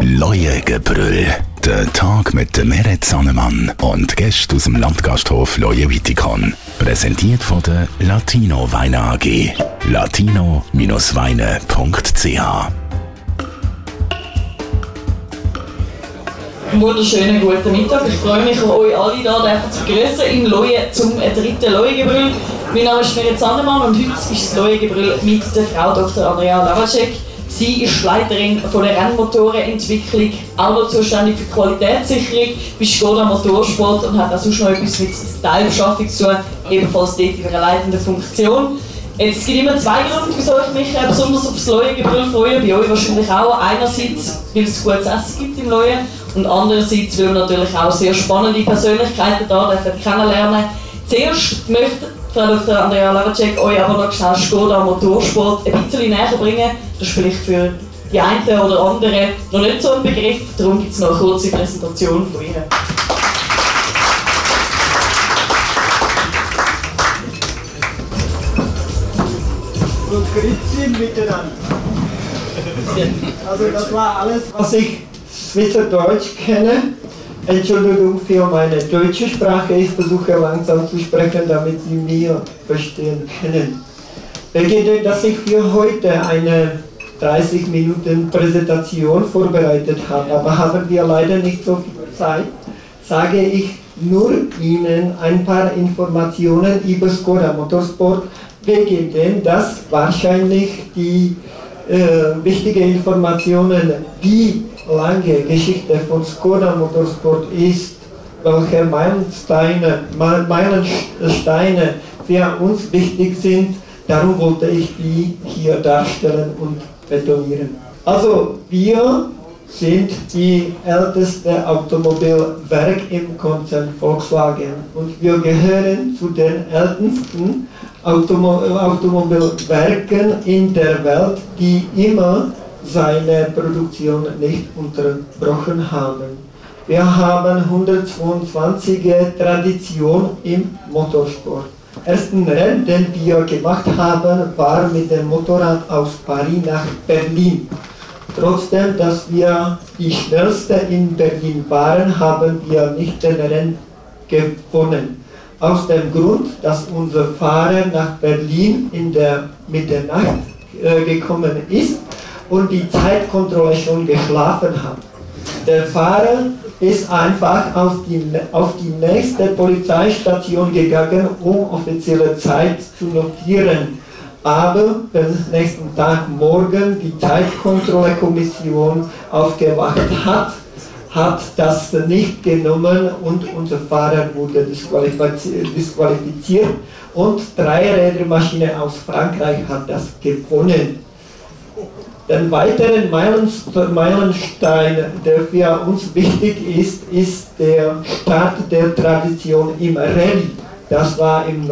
Leuengebrüll. Der Tag mit dem Meret Sannemann und Gästen aus dem Landgasthof Leue-Wittikon. Präsentiert von der Latino Weine AG. latino-weine.ch. Wunderschönen guten Mittag. Ich freue mich, euch alle hier zu begrüßen in Leue zum dritten Leuengebrüll. Mein Name ist Meret Sannemann und heute ist das Leuengebrüll mit der Frau Dr. Andrea Lavacek. Sie ist Leiterin von der Rennmotorenentwicklung, auch noch zuständig für Qualitätssicherung bei Skoda Motorsport und hat auch sonst noch etwas mit Teilbeschaffung zu tun, ebenfalls dort in einer leitenden Funktion. Es gibt immer zwei Gründe, wieso ich mich besonders auf das Leuengebrüll freue. Bei euch wahrscheinlich auch. Einerseits, weil es gutes Essen gibt im Leuen und andererseits, weil wir natürlich auch sehr spannende Persönlichkeiten hier kennenlernen. Zuerst möchte Frau Dr. Andrea Lavacek euch aber noch schnell Skoda Motorsport ein bisschen näher bringen. Das ist vielleicht für die einen oder anderen noch nicht so ein Begriff, darum gibt es noch eine kurze Präsentation von ihr. Und grüezi miteinander. Also das war alles, was ich Schweizerdeutsch kenne. Entschuldigung für meine deutsche Sprache, ich versuche langsam zu sprechen, damit Sie mir verstehen können. Beginne, dass ich für heute eine 30 Minuten Präsentation vorbereitet habe, aber haben wir leider nicht so viel Zeit, sage ich nur Ihnen ein paar Informationen über Skoda Motorsport, wegen dem das wahrscheinlich die wichtigen Informationen, wie lange Geschichte von Skoda Motorsport ist, welche Meilensteine für uns wichtig sind, darum wollte ich die hier darstellen und betonieren. Also wir sind die älteste Automobilwerk im Konzern Volkswagen und wir gehören zu den ältesten Automobilwerken in der Welt, die immer seine Produktion nicht unterbrochen haben. Wir haben 122 Tradition im Motorsport. Ersten Rennen, den wir gemacht haben, war mit dem Motorrad aus Paris nach Berlin. Trotzdem, dass wir die schnellste in Berlin waren, haben wir nicht den Rennen gewonnen. Aus dem Grund, dass unser Fahrer nach Berlin in der Mitternacht gekommen ist und die Zeitkontrolle schon geschlafen hat. Der Fahrer ist einfach auf die nächste Polizeistation gegangen, um offizielle Zeit zu notieren. Aber wenn nächsten Tag morgen die Zeitkontrollekommission aufgewacht hat das nicht genommen und unser Fahrer wurde disqualifiziert und Dreirädermaschine aus Frankreich hat das gewonnen. Den weiteren Meilenstein, der für uns wichtig ist der Start der Tradition im Rallye. Das war im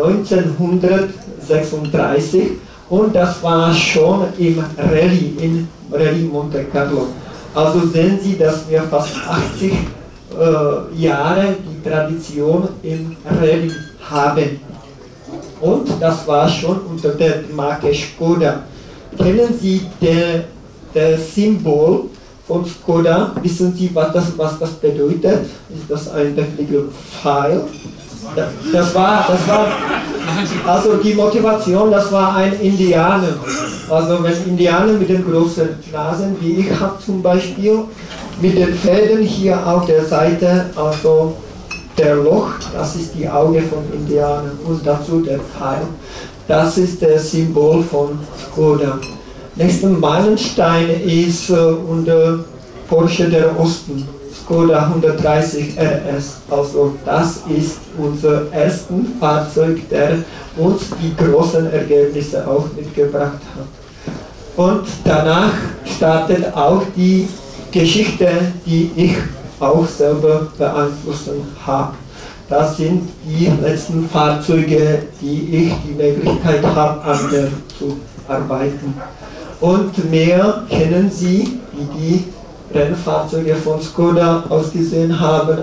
1936 und das war schon im Rallye, in Rallye Monte Carlo. Also sehen Sie, dass wir fast 80 Jahre die Tradition im Rallye haben. Und das war schon unter der Marke Skoda. Kennen Sie das Symbol von Skoda? Wissen Sie, was das bedeutet? Ist das ein befliegender Pfeil? Das war, also die Motivation, das war ein Indianer. Also wenn Indianer mit den großen Nasen, wie ich habe zum Beispiel, mit den Fäden hier auf der Seite, also der Loch, das ist die Auge von Indianern und dazu der Pfeil. Das ist das Symbol von Skoda. Nächster Meilenstein ist unter Porsche der Osten, Skoda 130 RS. Also das ist unser erstes Fahrzeug, der uns die großen Ergebnisse auch mitgebracht hat. Und danach startet auch die Geschichte, die ich auch selber beeinflussen habe. Das sind die letzten Fahrzeuge, die ich die Möglichkeit habe, an der zu arbeiten. Und mehr kennen Sie, wie die Rennfahrzeuge von Skoda aussehen haben,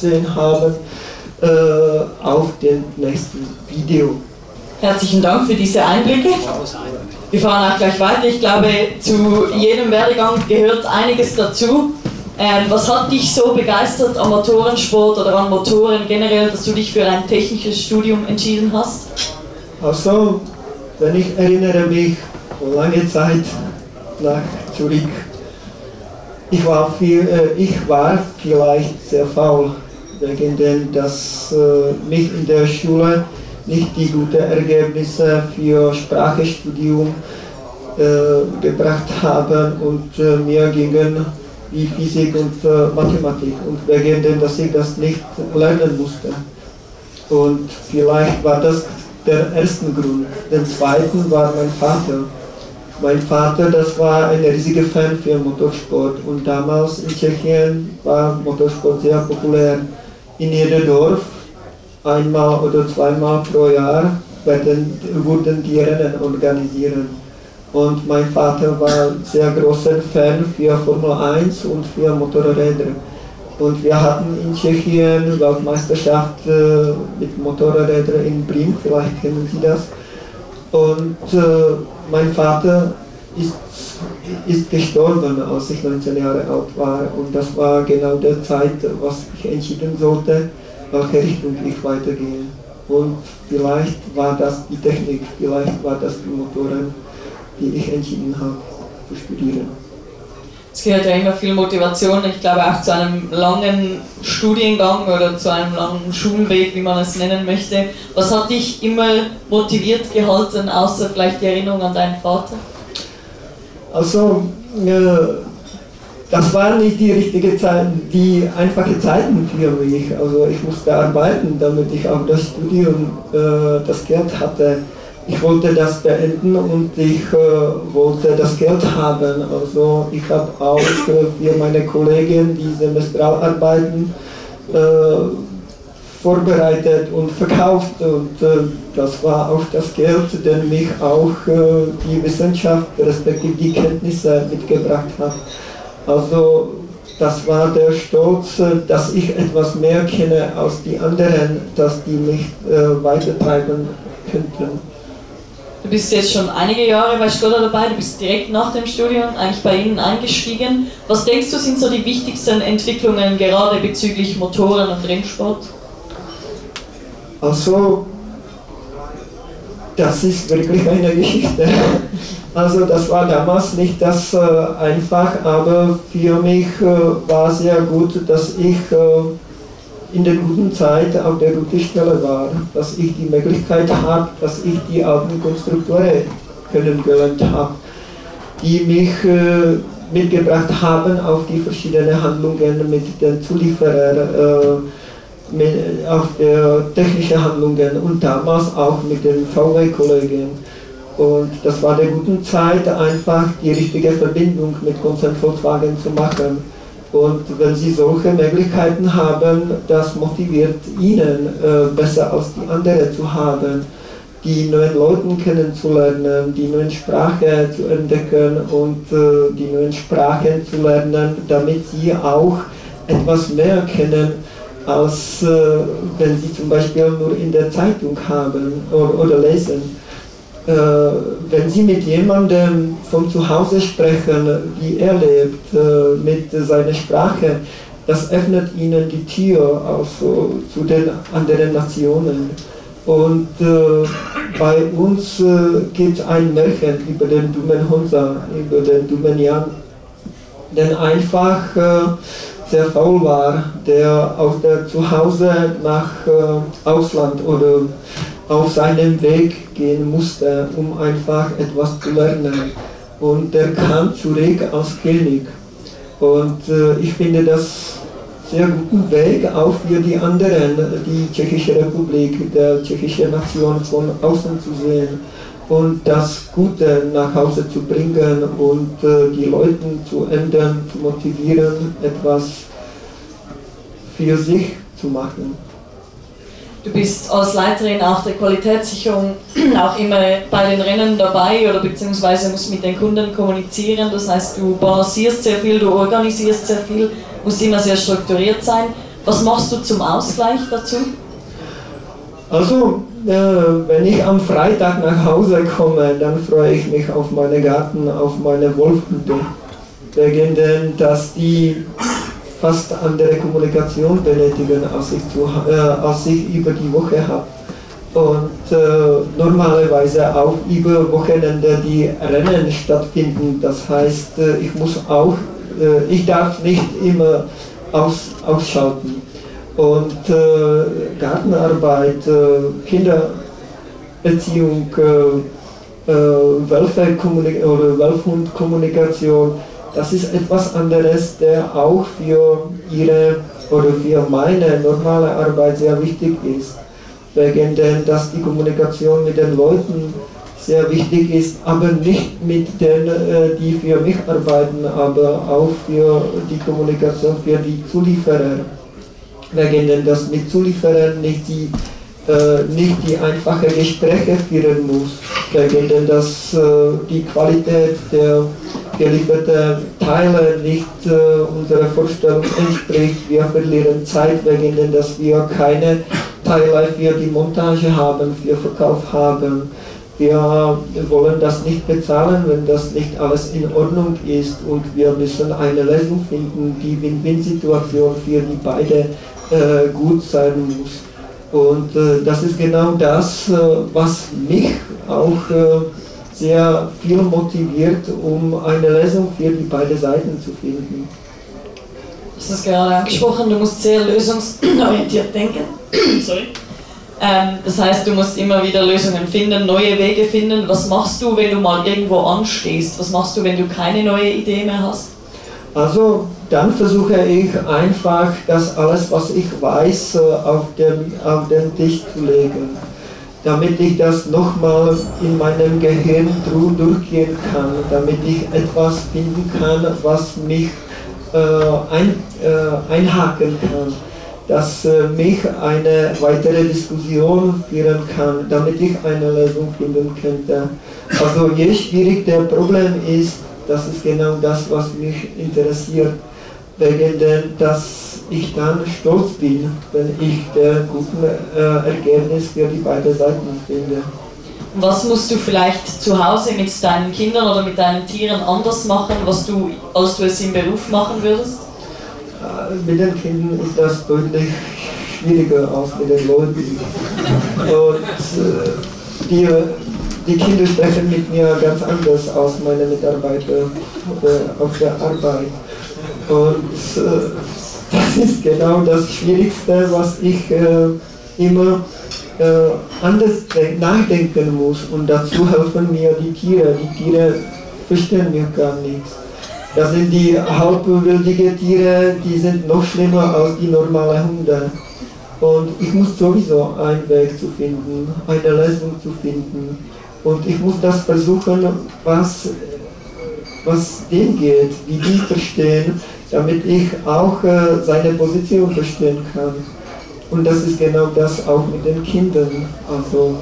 auf dem nächsten Video. Herzlichen Dank für diese Einblicke. Wir fahren auch gleich weiter. Ich glaube, zu jedem Werdegang gehört einiges dazu. Was hat dich so begeistert am Motorensport oder an Motoren generell, dass du dich für ein technisches Studium entschieden hast? Also, wenn ich erinnere mich lange Zeit nach zurück, ich war vielleicht sehr faul, wegen dem, dass mich in der Schule nicht die guten Ergebnisse für Sprachenstudium gebracht haben und mir gingen wie Physik und Mathematik und wegen dem, dass ich das nicht lernen musste. Und vielleicht war das der erste Grund. Der zweite war mein Vater. Mein Vater, das war ein riesiger Fan für Motorsport und damals in Tschechien war Motorsport sehr populär. In jedem Dorf, einmal oder zweimal pro Jahr, wurden die Rennen organisiert. Und mein Vater war sehr großer Fan für Formel 1 und für Motorräder. Und wir hatten in Tschechien Weltmeisterschaft mit Motorrädern in Briem, vielleicht kennen Sie das. Und mein Vater ist gestorben, als ich 19 Jahre alt war. Und das war genau der Zeit, was ich entschieden sollte, welche Richtung ich weitergehe. Und vielleicht war das die Technik, vielleicht war das die Motoren, die ich entschieden habe zu studieren. Es gehört ja immer viel Motivation, ich glaube auch zu einem langen Studiengang oder zu einem langen Schulweg, wie man es nennen möchte. Was hat dich immer motiviert gehalten, außer vielleicht die Erinnerung an deinen Vater? Also, das waren nicht die richtigen Zeiten, die einfachen Zeiten für mich. Also ich musste arbeiten, damit ich auch das Studium, das Geld hatte. Ich wollte das beenden und ich wollte das Geld haben. Also ich habe auch für meine Kollegen die Semestralarbeiten vorbereitet und verkauft und das war auch das Geld, das mich auch die Wissenschaft respektive die Kenntnisse mitgebracht hat. Also das war der Stolz, dass ich etwas mehr kenne als die anderen, dass die mich weitertreiben könnten. Du bist jetzt schon einige Jahre bei Skoda dabei, du bist direkt nach dem Studium eigentlich bei Ihnen eingestiegen. Was denkst du, sind so die wichtigsten Entwicklungen gerade bezüglich Motoren und Rennsport? Also, das ist wirklich eine Geschichte. Also das war damals nicht das einfach, aber für mich war sehr gut, dass ich in der guten Zeit auf der guten Stelle war, dass ich die Möglichkeit habe, dass ich die alten Konstrukteure kennengelernt habe, die mich mitgebracht haben auf die verschiedenen Handlungen mit den Zulieferern, auf der technischen Handlungen und damals auch mit den VW-Kollegen. Und das war der guten Zeit einfach die richtige Verbindung mit Konzern Volkswagen zu machen. Und wenn Sie solche Möglichkeiten haben, das motiviert Ihnen, besser als die anderen zu haben, die neuen Leute kennenzulernen, die neuen Sprachen zu entdecken und die neuen Sprachen zu lernen, damit Sie auch etwas mehr kennen, als wenn Sie zum Beispiel nur in der Zeitung haben oder lesen. Wenn Sie mit jemandem von zu Hause sprechen, wie er lebt, mit seiner Sprache, das öffnet Ihnen die Tür also zu den anderen Nationen. Und bei uns gibt es ein Märchen über den dummen Hunsa, über den dummen Jan, der einfach sehr faul war, der aus der Zuhause nach Ausland oder auf seinem Weg gehen musste, um einfach etwas zu lernen. Und er kam zurück als König. Und ich finde das sehr guten Weg auch für die anderen, die Tschechische Republik, der tschechische Nation von außen zu sehen und das Gute nach Hause zu bringen und die Leute zu ändern, zu motivieren, etwas für sich zu machen. Du bist als Leiterin auch der Qualitätssicherung auch immer bei den Rennen dabei oder beziehungsweise musst mit den Kunden kommunizieren. Das heißt, du balancierst sehr viel, du organisierst sehr viel, musst immer sehr strukturiert sein. Was machst du zum Ausgleich dazu? Also, wenn ich am Freitag nach Hause komme, dann freue ich mich auf meinen Garten, auf meine Wolfhütte. Wegen dem, dass die fast andere Kommunikation benötigen, als ich über die Woche habe. Und normalerweise auch über Wochenende die Rennen stattfinden. Das heißt, ich darf nicht immer ausschalten. Und Gartenarbeit, Kindererziehung, Welfhundkommunikation, das ist etwas anderes, der auch für ihre oder für meine normale Arbeit sehr wichtig ist. Wegen dem, dass die Kommunikation mit den Leuten sehr wichtig ist, aber nicht mit denen, die für mich arbeiten, aber auch für die Kommunikation für die Zulieferer. Wegen dem, dass mit Zulieferern nicht die einfachen Gespräche führen muss, wegen dem, dass die Qualität der gelieferten Teile nicht unserer Vorstellung entspricht. Wir verlieren Zeit, wegen dem, dass wir keine Teile für die Montage haben, für Verkauf haben. Wir wollen das nicht bezahlen, wenn das nicht alles in Ordnung ist, und wir müssen eine Lösung finden, die Win-Win-Situation für die beide gut sein muss. Und das ist genau das, was mich auch sehr viel motiviert, um eine Lösung für die beiden Seiten zu finden. Du hast es gerade angesprochen, du musst sehr lösungsorientiert denken. Sorry. Das heißt, du musst immer wieder Lösungen finden, neue Wege finden. Was machst du, wenn du mal irgendwo anstehst? Was machst du, wenn du keine neue Idee mehr hast? Also dann versuche ich einfach, das alles, was ich weiß, auf den Tisch zu legen, damit ich das nochmal in meinem Gehirn durchgehen kann, damit ich etwas finden kann, was mich einhaken kann, das mich eine weitere Diskussion führen kann, damit ich eine Lösung finden könnte. Also je schwieriger der Problem ist, das ist genau das, was mich interessiert, wegen dem, dass ich dann stolz bin, wenn ich der guten Ergebnis für die beiden Seiten finde. Was musst du vielleicht zu Hause mit deinen Kindern oder mit deinen Tieren anders machen, als du es im Beruf machen würdest? Mit den Kindern ist das deutlich schwieriger als mit den Leuten. Und die Kinder sprechen mit mir ganz anders als meine Mitarbeiter auf der Arbeit. Und das ist genau das Schwierigste, was ich immer anders nachdenken muss. Und dazu helfen mir die Tiere. Die Tiere verstehen mir gar nichts. Das sind die halbwildigen Tiere, die sind noch schlimmer als die normalen Hunde. Und ich muss sowieso einen Weg zu finden, eine Lösung zu finden. Und ich muss das versuchen, was dem geht, wie die verstehen, damit ich auch seine Position verstehen kann. Und das ist genau das auch mit den Kindern. Also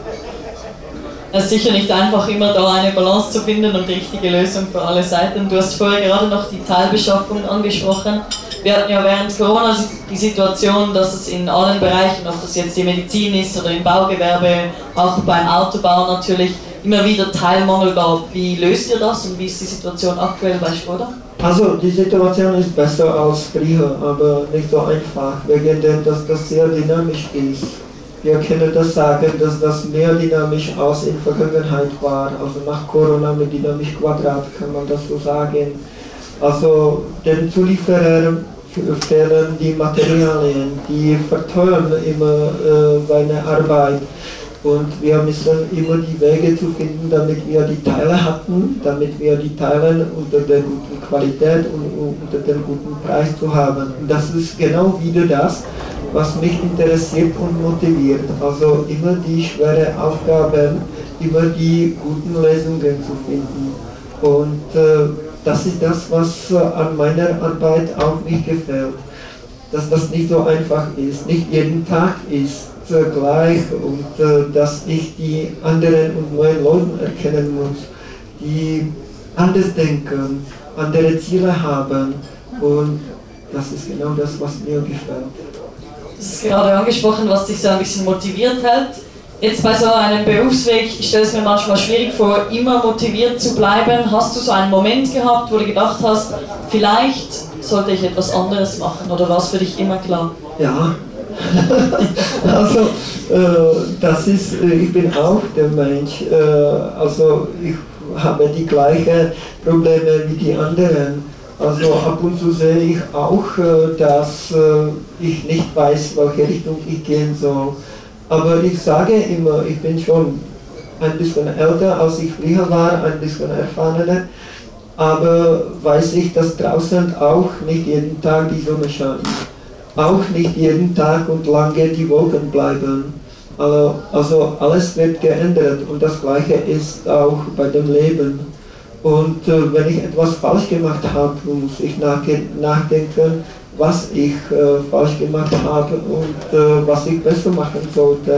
es ist sicher nicht einfach, immer da eine Balance zu finden und die richtige Lösung für alle Seiten. Du hast vorher gerade noch die Teilbeschaffung angesprochen. Wir hatten ja während Corona die Situation, dass es in allen Bereichen, ob das jetzt die Medizin ist oder im Baugewerbe, auch beim Autobau natürlich, immer wieder Teilmangel gab. Wie löst ihr das und wie ist die Situation aktuell bei Skoda? Also die Situation ist besser als früher, aber nicht so einfach, wegen dem, dass das sehr dynamisch ist. Wir können das sagen, dass das mehr dynamisch als in der Vergangenheit war. Also nach Corona mit Dynamisch Quadrat kann man das so sagen. Also den Zulieferern fehlen die Materialien, die verteuern immer seine Arbeit. Und wir müssen immer die Wege zu finden, damit wir die Teile hatten, damit wir die Teile unter der guten Qualität und unter dem guten Preis zu haben. Und das ist genau wieder das, was mich interessiert und motiviert. Also immer die schwere Aufgaben, immer die guten Lösungen zu finden. Und das ist das, was an meiner Arbeit auch nicht gefällt. Dass das nicht so einfach ist, nicht jeden Tag ist gleich, und dass ich die anderen und neuen Leute erkennen muss, die anders denken, andere Ziele haben, und das ist genau das, was mir gefällt. Das ist gerade angesprochen, was dich so ein bisschen motiviert hält. Jetzt bei so einem Berufsweg, ich stelle es mir manchmal schwierig vor, immer motiviert zu bleiben. Hast du so einen Moment gehabt, wo du gedacht hast, vielleicht sollte ich etwas anderes machen oder war es für dich immer klar? Ja, also das ist, ich bin auch der Mensch, also ich habe die gleichen Probleme wie die anderen. Also ab und zu sehe ich auch, dass ich nicht weiß, welche Richtung ich gehen soll. Aber ich sage immer, ich bin schon ein bisschen älter, als ich früher war, ein bisschen erfahrener. Aber weiß ich, dass draußen auch nicht jeden Tag die Sonne scheint. Auch nicht jeden Tag und lange die Wolken bleiben. Also alles wird geändert und das Gleiche ist auch bei dem Leben. Und wenn ich etwas falsch gemacht habe, muss ich nachdenken, was ich falsch gemacht habe und was ich besser machen sollte.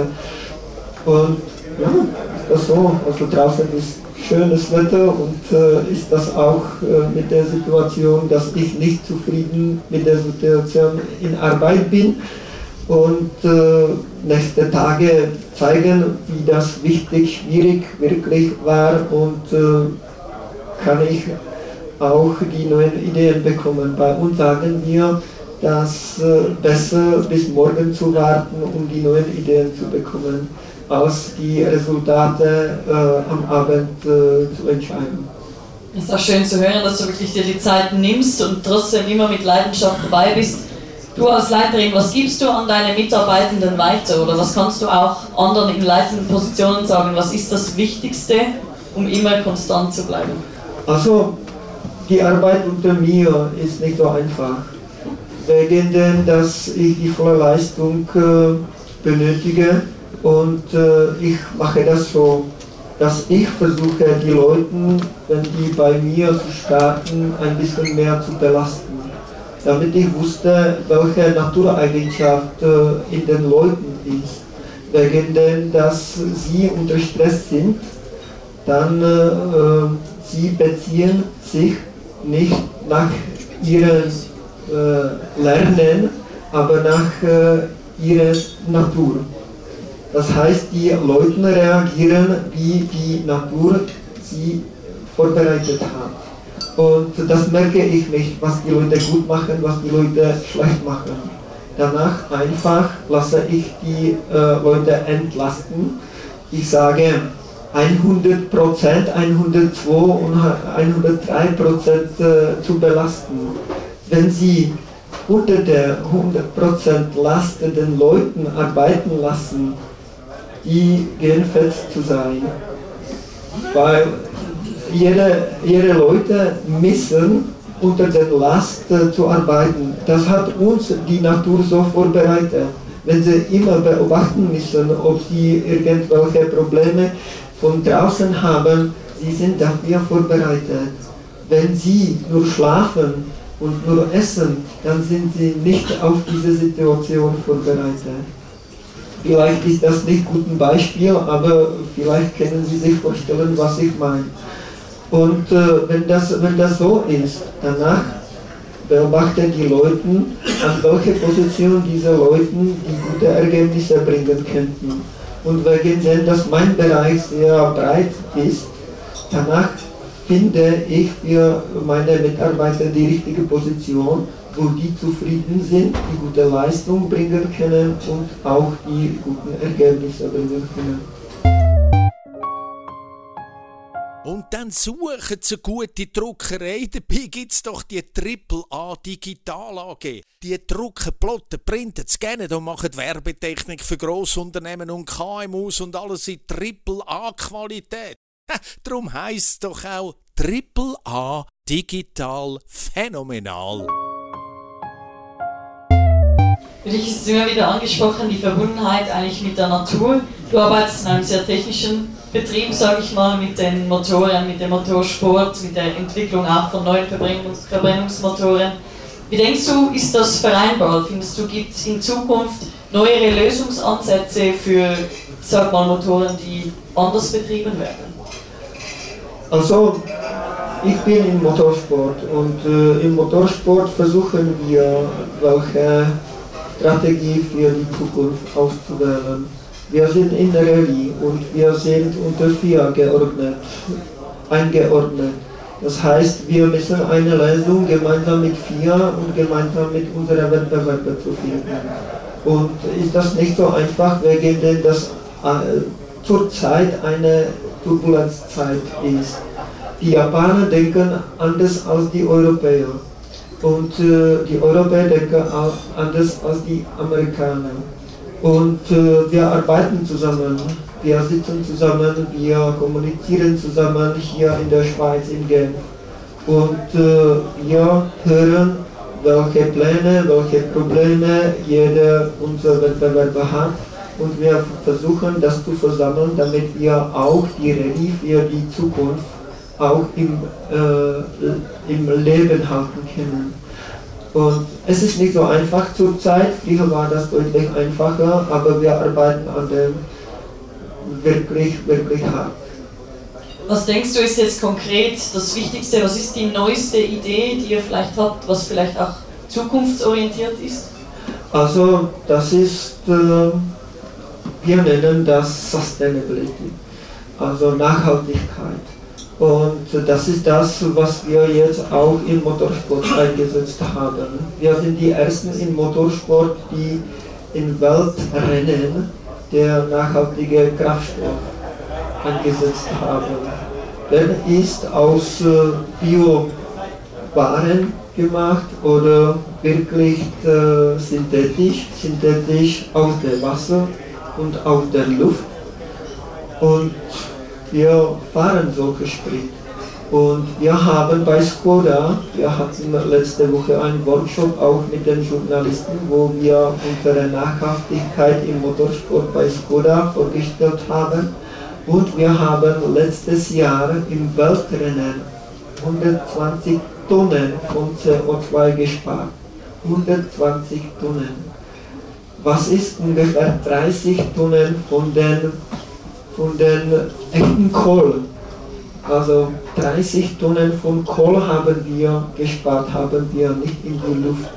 Und ja, ist das so. Also draußen ist schönes Wetter und ist das auch mit der Situation, dass ich nicht zufrieden mit der Situation in Arbeit bin. Und nächste Tage zeigen, wie das wichtig, schwierig wirklich war und kann ich auch die neuen Ideen bekommen. Bei uns sagen wir, dass besser bis morgen zu warten, um die neuen Ideen zu bekommen, als die Resultate am Abend zu entscheiden. Es ist auch schön zu hören, dass du wirklich dir die Zeit nimmst und trotzdem immer mit Leidenschaft dabei bist. Du als Leiterin, was gibst du an deine Mitarbeitenden weiter oder was kannst du auch anderen in leitenden Positionen sagen? Was ist das Wichtigste, um immer konstant zu bleiben? Also die Arbeit unter mir ist nicht so einfach, wegen dem, dass ich die volle Leistung benötige und ich mache das so, dass ich versuche, die Leute, wenn die bei mir zu starten, ein bisschen mehr zu belasten. Damit ich wusste, welche Natureigenschaft in den Leuten ist. Wegen dem, dass sie unter Stress sind, dann sie beziehen sich nicht nach ihrem Lernen, aber nach ihrer Natur. Das heißt, die Leute reagieren, wie die Natur sie vorbereitet hat. Und das merke ich nicht, was die Leute gut machen, was die Leute schlecht machen. Danach einfach lasse ich die Leute entlasten. Ich sage 100%, 102 und 103% zu belasten. Wenn Sie unter der 100% Last den Leuten arbeiten lassen, die gehen fest zu sein. Weil ihre Leute müssen unter der Last zu arbeiten. Das hat uns die Natur so vorbereitet. Wenn sie immer beobachten müssen, ob sie irgendwelche Probleme von draußen haben, sie sind dafür vorbereitet. Wenn sie nur schlafen und nur essen, dann sind sie nicht auf diese Situation vorbereitet. Vielleicht ist das nicht ein gutes Beispiel, aber vielleicht können Sie sich vorstellen, was ich meine. Und wenn das so ist, danach beobachten die Leute, an welche Position diese Leute die gute Ergebnisse bringen könnten. Und wegen dem, dass mein Bereich sehr breit ist, danach finde ich für meine Mitarbeiter die richtige Position, wo die zufrieden sind, die gute Leistung bringen können und auch die guten Ergebnisse bringen können. Und dann suchen sie gute Druckerei. Dabei gibt es doch die AAA Digital AG. Die drucken, plotten, printen, scannen und machen Werbetechnik für Grossunternehmen und KMUs und alles in AAA-Qualität. Darum heisst es doch auch AAA Digital Phänomenal. Für dich ist es immer wieder angesprochen, die Verbundenheit eigentlich mit der Natur. Du arbeitest in einem sehr technischen Betrieb, sage ich mal, mit den Motoren, mit dem Motorsport, mit der Entwicklung auch von neuen Verbrennungsmotoren. Wie denkst du, ist das vereinbar? Findest du, gibt es in Zukunft neuere Lösungsansätze für, sag mal, Motoren, die anders betrieben werden? Also, ich bin im Motorsport und im Motorsport versuchen wir, welche Strategie für die Zukunft auszuwählen. Wir sind in der Rallye und wir sind unter FIA eingeordnet. Das heißt, wir müssen eine Lösung gemeinsam mit FIA und gemeinsam mit unseren Wettbewerbern zu finden. Und ist das nicht so einfach, wegen dem das zurzeit eine Turbulenzzeit ist. Die Japaner denken anders als die Europäer und die Europäer denken auch anders als die Amerikaner. Und wir arbeiten zusammen, wir sitzen zusammen, wir kommunizieren zusammen hier in der Schweiz, in Genf. Und wir hören, welche Pläne, welche Probleme jeder unserer Wettbewerber hat. Und wir versuchen das zu versammeln, damit wir auch die Rallye für die Zukunft auch im Leben halten können. Und es ist nicht so einfach zurzeit, früher war das deutlich einfacher, aber wir arbeiten an dem wirklich, wirklich hart. Was denkst du ist jetzt konkret das Wichtigste, was ist die neueste Idee, die ihr vielleicht habt, was vielleicht auch zukunftsorientiert ist? Also das ist, wir nennen das Sustainability, also Nachhaltigkeit. Und das ist das, was wir jetzt auch im Motorsport eingesetzt haben. Wir sind die Ersten im Motorsport, die in Weltrennen der nachhaltige Kraftstoff eingesetzt haben. Der ist aus Bio-Waren gemacht oder wirklich synthetisch aus dem Wasser und aus der Luft. Und wir fahren solche Sprit. Und wir haben bei Skoda, wir hatten letzte Woche einen Workshop auch mit den Journalisten, wo wir unsere Nachhaltigkeit im Motorsport bei Skoda vorgestellt haben. Und wir haben letztes Jahr im Weltrennen 120 Tonnen von CO2 gespart. 120 Tonnen. Was ist ungefähr 30 Tonnen von den echten Kohl? Also 30 Tonnen von Kohl haben wir gespart, haben wir nicht in die Luft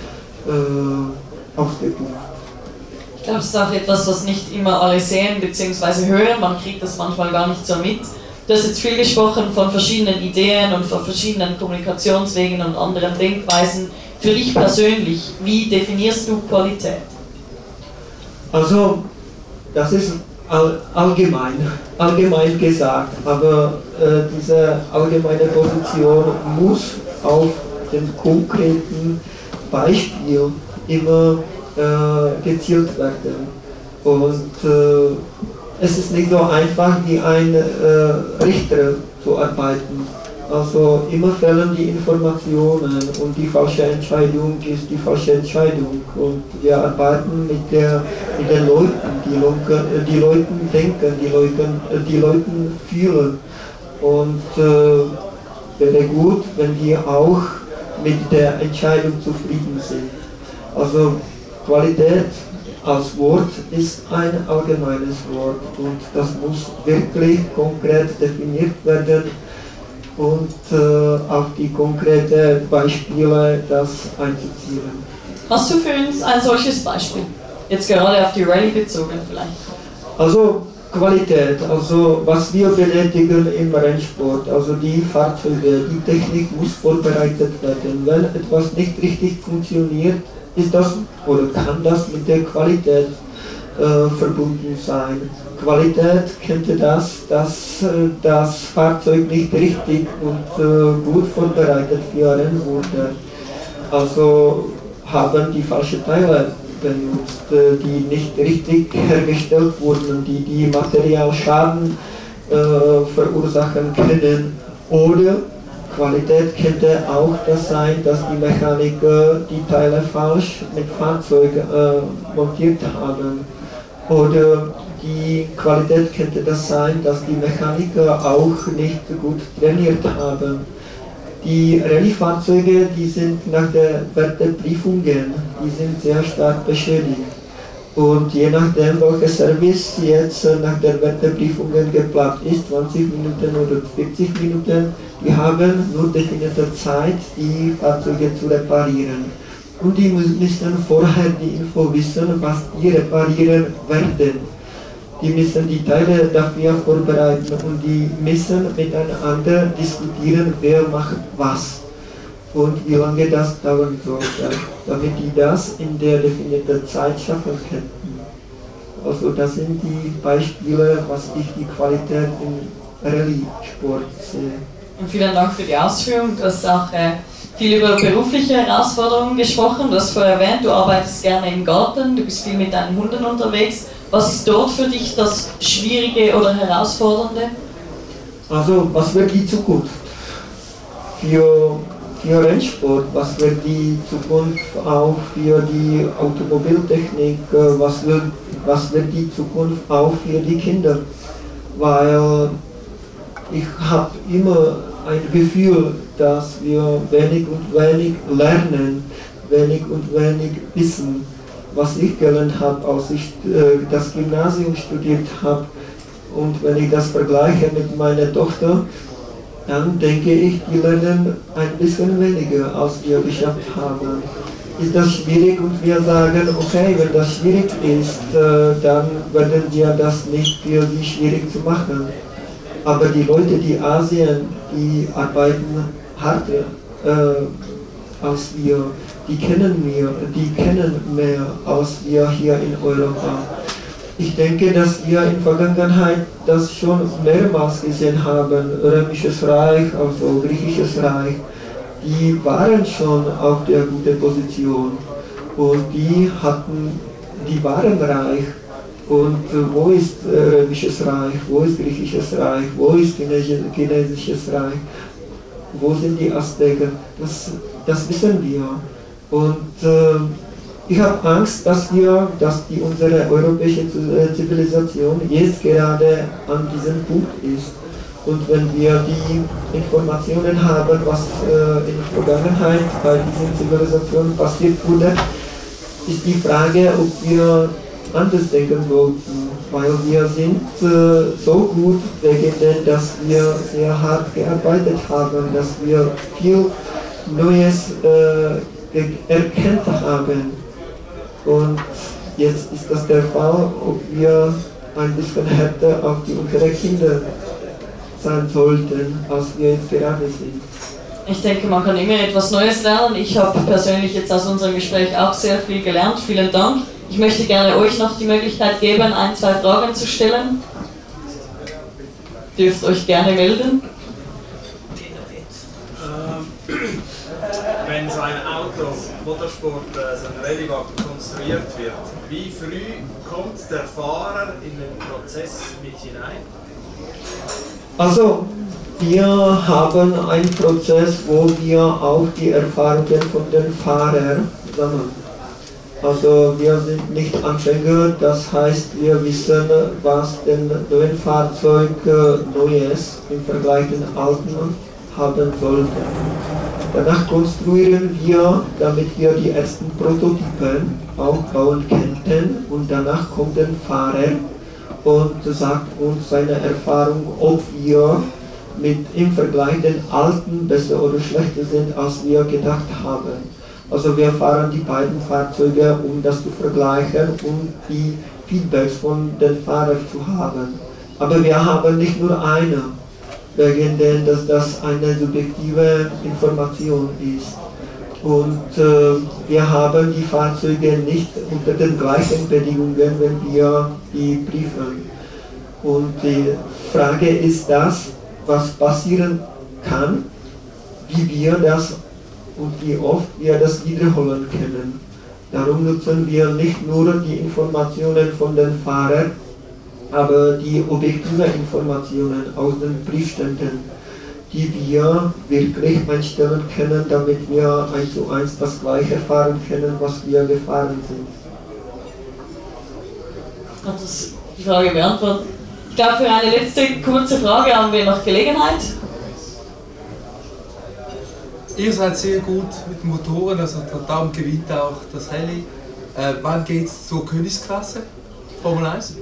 ausgepumpt. Ich glaube, das ist auch etwas, was nicht immer alle sehen bzw. hören, man kriegt das manchmal gar nicht so mit. Du hast jetzt viel gesprochen von verschiedenen Ideen und von verschiedenen Kommunikationswegen und anderen Denkweisen. Für dich persönlich, wie definierst du Qualität? Also, das ist allgemein gesagt, aber diese allgemeine Position muss auf dem konkreten Beispiel immer gezielt werden. Und es ist nicht so einfach wie ein Richter zu arbeiten. Also immer fehlen die Informationen und die falsche Entscheidung ist die falsche Entscheidung. Und wir arbeiten mit den Leuten, die Leute denken, die Leute fühlen. Und wäre gut, wenn die auch mit der Entscheidung zufrieden sind. Also Qualität als Wort ist ein allgemeines Wort und das muss wirklich konkret definiert werden und auf die konkreten Beispiele das einzuziehen. Hast du für uns ein solches Beispiel? Jetzt gerade auf die Rallye bezogen vielleicht. Also Qualität, also was wir benötigen im Rennsport, also die Fahrzeuge, die Technik muss vorbereitet werden. Wenn etwas nicht richtig funktioniert, ist das oder kann das mit der Qualität verbunden sein. Qualität könnte dass das Fahrzeug nicht richtig und gut vorbereitet für Rennen wurde. Also haben die falschen Teile benutzt, die nicht richtig hergestellt wurden, die Materialschaden verursachen können. Oder Qualität könnte auch das sein, dass die Mechaniker die Teile falsch mit Fahrzeug montiert haben. Oder die Qualität könnte das sein, dass die Mechaniker auch nicht gut trainiert haben. Die Rallye-Fahrzeuge, die sind nach der Werteprüfungen, die sind sehr stark beschädigt. Und je nachdem, welcher Service jetzt nach der Werteprüfungen geplant ist, 20 Minuten oder 40 Minuten, die haben nur definierte Zeit, die Fahrzeuge zu reparieren. Und die müssen vorher die Info wissen, was die reparieren werden. die müssen die Teile dafür vorbereiten und die müssen miteinander diskutieren, wer macht was und wie lange das dauern sollte, damit die das in der definierten Zeit schaffen könnten. Also das sind die Beispiele, was ich die Qualität im Rallye-Sport sehe. Und vielen Dank für die Ausführung. Du hast auch viel über berufliche Herausforderungen gesprochen. Du hast vorher erwähnt, du arbeitest gerne im Garten, du bist viel mit deinen Hunden unterwegs. Was ist dort für dich das Schwierige oder Herausfordernde? Also, was wird die Zukunft für Rennsport? Was wird die Zukunft auch für die Automobiltechnik? Was wird die Zukunft auch für die Kinder? Weil ich habe immer ein Gefühl, dass wir wenig und wenig lernen, wenig und wenig wissen. Was ich gelernt habe, als ich das Gymnasium studiert habe, und wenn ich das vergleiche mit meiner Tochter, dann denke ich, die lernen ein bisschen weniger, als wir geschafft haben. Ist das schwierig und wir sagen, okay, wenn das schwierig ist, dann werden wir das nicht für sie schwierig zu machen. Aber die Leute, die Asien, die arbeiten härter als wir, die kennen mehr als wir hier in Europa. Ich denke, dass wir in der Vergangenheit das schon mehrmals gesehen haben. Römisches Reich, also Griechisches Reich, die waren schon auf der guten Position und die waren reich. Und wo ist Römisches Reich, wo ist Griechisches Reich, wo ist Chinesisches Reich, wo sind die Azteken? Das wissen wir. Und ich habe Angst, dass unsere europäische Zivilisation jetzt gerade an diesem Punkt ist. Und wenn wir die Informationen haben, was in der Vergangenheit bei diesen Zivilisationen passiert wurde, ist die Frage, ob wir anders denken wollten. Weil wir sind so gut wegen dem, dass wir sehr hart gearbeitet haben, dass wir viel Neues erkannt haben. Und jetzt ist das der Fall, ob wir ein bisschen härter auf unsere Kinder sein sollten, als wir jetzt gerade sind. Ich denke, man kann immer etwas Neues lernen. Ich habe persönlich jetzt aus unserem Gespräch auch sehr viel gelernt. Vielen Dank. Ich möchte gerne euch noch die Möglichkeit geben, 1, 2 Fragen zu stellen. Dürft euch gerne melden. Wenn so ein Auto, Motorsport, so ein Rallyewagen konstruiert wird, wie früh kommt der Fahrer in den Prozess mit hinein? Also, wir haben einen Prozess, wo wir auch die Erfahrungen von den Fahrern sammeln. Also wir sind nicht Anfänger, das heißt, wir wissen, was den neuen Fahrzeug Neues im Vergleich zum alten haben sollte. Danach konstruieren wir, damit wir die ersten Prototypen aufbauen könnten, und danach kommt der Fahrer und sagt uns seine Erfahrung, ob wir im Vergleich den alten besser oder schlechter sind, als wir gedacht haben. Also wir fahren die beiden Fahrzeuge, um das zu vergleichen und die Feedbacks von den Fahrern zu haben. Aber wir haben nicht nur eine, wegen dem, dass das eine subjektive Information ist. Und wir haben die Fahrzeuge nicht unter den gleichen Bedingungen, wenn wir die prüfen. Und die Frage ist das, was passieren kann, wie wir das und wie oft wir das wiederholen können. Darum nutzen wir nicht nur die Informationen von den Fahrern, aber die objektiven Informationen aus den Prüfständen, die wir wirklich einstellen können, damit wir 1:1 das Gleiche fahren können, was wir gefahren sind. Hat das die Frage beantwortet? Ich glaube, für eine letzte kurze Frage haben wir noch Gelegenheit. Ihr seid sehr gut mit Motoren, also darum gewinnt auch das Rallye. Wann geht es zur Königsklasse, Formel 1?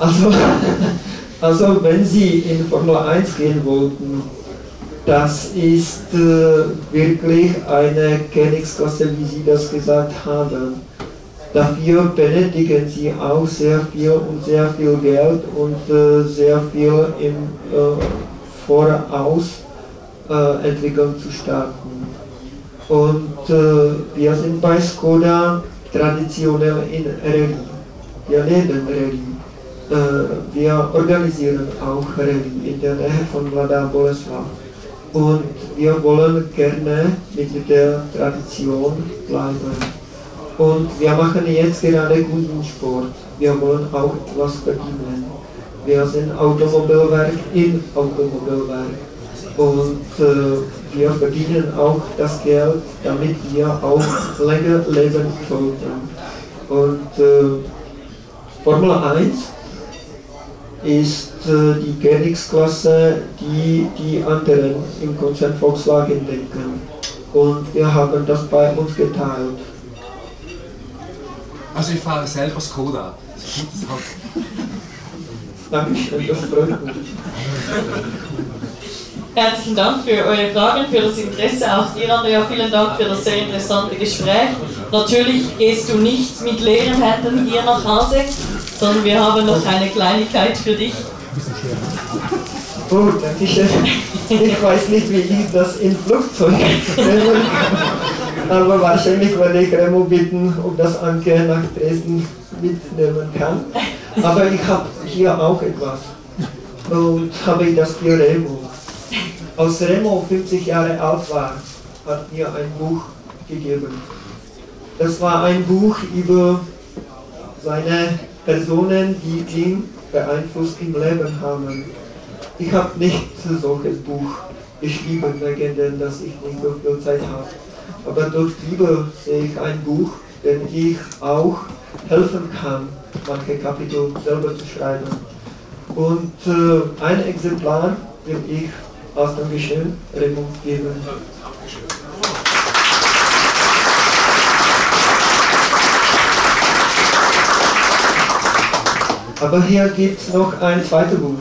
Also wenn Sie in Formel 1 gehen wollten, das ist wirklich eine Königsklasse, wie Sie das gesagt haben. Dafür benötigen sie auch sehr viel Geld und sehr viel im Voraus Entwicklung zu starten. Und wir sind bei Skoda traditionell in Rallye. Wir leben Rallye. Wir organisieren auch Rallye in der Nähe von Mladá Boleslav. Und wir wollen gerne mit der Tradition bleiben. Und wir machen jetzt gerade guten Sport. Wir wollen auch etwas verdienen. Wir sind Automobilwerk im Automobilwerk. Und wir verdienen auch das Geld, damit wir auch länger leben sollten. Und Formel 1 ist die Königsklasse, die die anderen im Konzern Volkswagen denken. Und wir haben das bei uns geteilt. Also ich fahre selber Skoda. Das ist ein gutes Auto. Dankeschön, das freut mich. Herzlichen Dank für eure Fragen, für das Interesse. Auch dir, Andrea, vielen Dank für das sehr interessante Gespräch. Natürlich gehst du nicht mit leeren Händen hier nach Hause, sondern wir haben noch eine Kleinigkeit für dich. Gut, dankeschön. Ich weiß nicht, wie ich das im Flugzeug nehmen kann, aber wahrscheinlich werde ich Remo bitten, ob das Anke nach Dresden mitnehmen kann. Aber ich habe hier auch etwas. Und habe ich das für Remo. Als Remo 50 Jahre alt war, hat mir ein Buch gegeben. Das war ein Buch über seine Personen, die ihn beeinflusst im Leben haben. Ich habe nicht ein solches Buch geschrieben, wegen dem, dass ich nicht so viel Zeit habe. Aber durch Liebe sehe ich ein Buch, dem ich auch helfen kann, manche Kapitel selber zu schreiben. Und ein Exemplar will ich als Dankeschön Remo geben. Aber hier gibt es noch ein zweites Buch.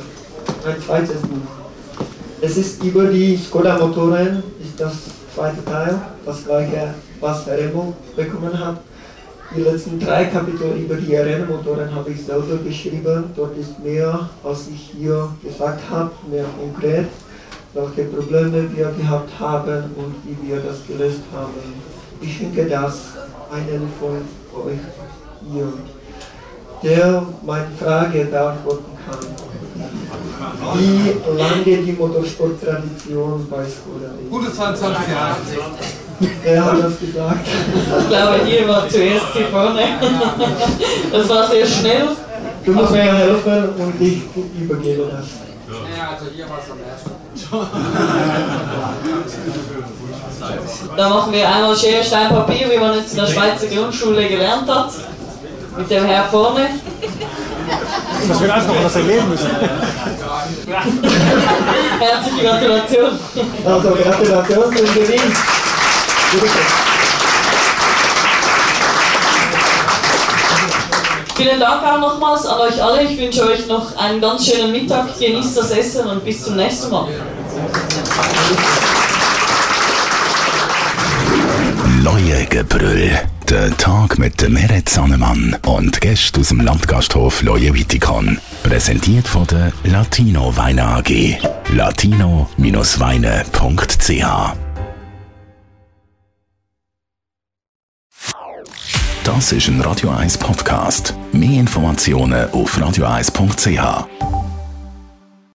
Es ist über die Skoda Motoren, ist das zweite Teil, das gleiche, was Remo bekommen hat. Die letzten 3 Kapitel über die Rennmotoren habe ich selber geschrieben. Dort ist mehr, als ich hier gesagt habe, mehr konkret, welche Probleme wir gehabt haben und wie wir das gelöst haben. Ich schenke das einen von euch hier, der meine Frage beantworten kann. Wie lange die Motorsporttradition bei Skoda ist? 122 Jahre. Wer hat das gesagt? Ich glaube, ihr war zuerst hier vorne. Das war sehr schnell. Du musst mir helfen und ich übergebe das. Ja, also hier war es am ersten. Da machen wir einmal Schere, Stein, Papier, wie man jetzt in der Schweizer Grundschule gelernt hat. Mit dem Herr vorne. Das wird alles noch was erleben müssen. Herzliche Gratulation. Also Gratulation zum Gewinn. Vielen Dank auch nochmals an euch alle. Ich wünsche euch noch einen ganz schönen Mittag. Genießt das Essen und bis zum nächsten Mal. Leuengebrüll. Der Tag mit dem Meret Sannemann und Gästen aus dem Landgasthof Loje-Wittikon. Präsentiert von der Latino Weine AG. latino-weine.ch. Das ist ein Radio 1 Podcast. Mehr Informationen auf radio1.ch.